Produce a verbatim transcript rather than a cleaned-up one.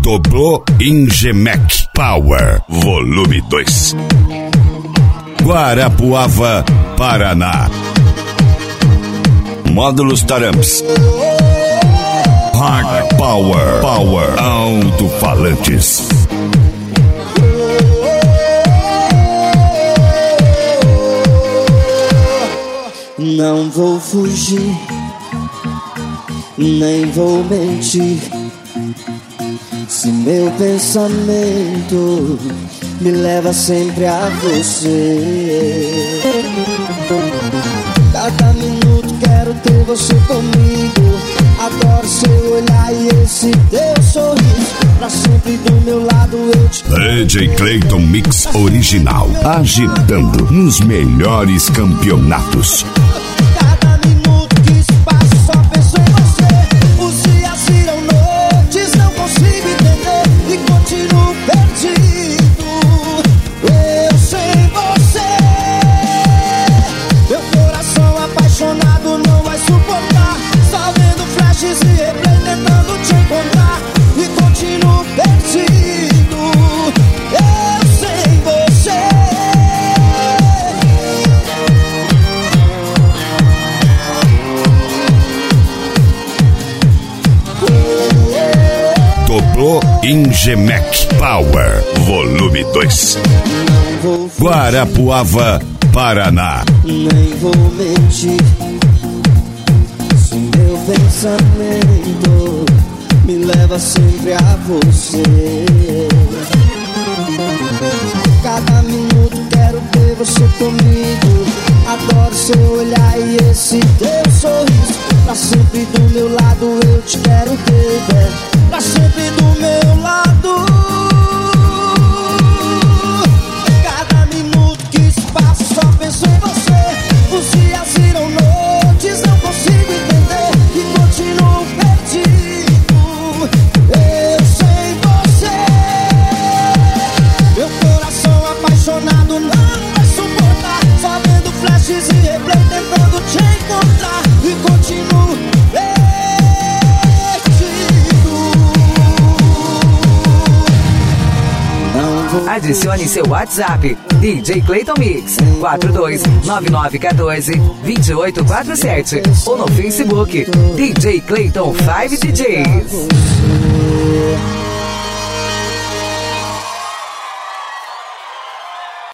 Dobrou Ingemec Power, volume dois. Guarapuava, Paraná. Módulos Taramps. Hard Power, Power, alto-falantes. Não vou fugir, nem vou mentir. Se meu pensamento me leva sempre a você. Cada minuto quero ter você comigo. Adoro seu olhar e esse teu sorriso. Pra sempre do meu lado eu te... D J Clayton Mix Original, agitando nos melhores campeonatos. Cada minuto que se passa só penso em você. Os dias viram noites, não consigo entender e continuo perdido. Eu sem você. Meu coração apaixonado não vai suportar. Só vendo flashes e replay tentando te encontrar e continuo perdido. Eu sem você. Dobrou Ingemec Power, volume dois. Guarapuava, Paraná. Nem vou mentir. Se meu pensamento me leva sempre a você. Cada minuto quero ter você comigo. Adoro seu olhar e esse teu sorriso. Pra sempre do meu lado eu te quero ter, baby. Pra sempre do meu lado. Cada minuto que se passa só penso em você. Os dias viram noites, não consigo entender e continuo perdido. Eu sem você. Meu coração apaixonado não vai suportar. Só vendo flashes e replay tentando te encontrar e continuo perdido. Adicione seu WhatsApp D J Clayton Mix quatro dois nove nove um quatro dois oito quatro sete ou no Facebook D J Clayton cinco D Js.